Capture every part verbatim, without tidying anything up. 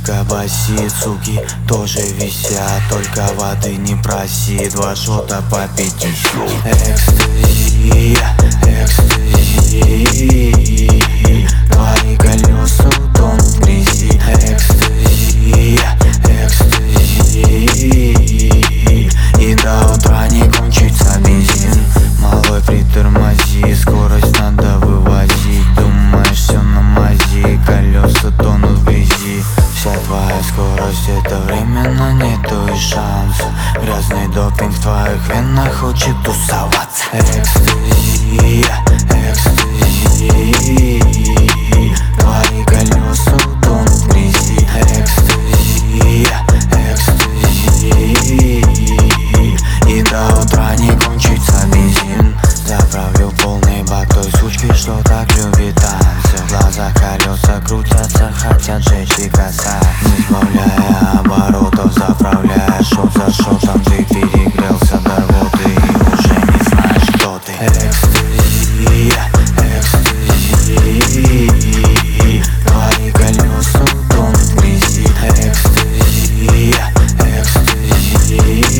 Только басит, суки тоже висят. Только воды не проси, два шота по пятьдесят. Экстази, экстази, твои колеса утонут в грязи. Экстази, экстази, и до утра не кончится бензин. Малой, притормози, скорость надо вывозить. Думаешь, все на мази, колеса тонут в грязи. Вся твоя скорость — это временно, нету и шанса. Грязный допинг в твоих венах хочет тусоваться. Экстази, экстази, твои колеса утонут в грязи. Экстази, экстази, и до утра не кончится бензин. Заправлю полный бак той сучки, что так любит танцы. В глазах колеса крутятся, хотят жечь и касать. Не сбавляя оборотов, заправляя шот за шотом. Ты перегрелся до рвоты и уже не знаешь, кто ты. Экстази, экстази, твои колеса утонут в грязи. Экстази, экстази,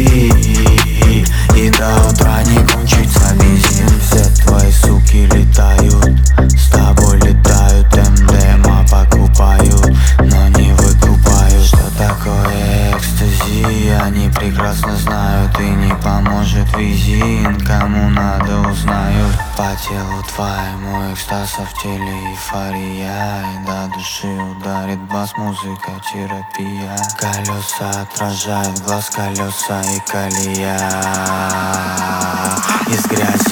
и до утра не кончится бензин. Все твои суки летают, с тобой летают, МДМА покупают, но не выкупают. Что такое экстази, они прекрасно знают. И не поможет визин, кому надо узнают. По телу твоему экстаз, а в теле эйфория. И до души ударит бас, музыка терапия. Колеса отражают глаз, колеса и колея. Из грязи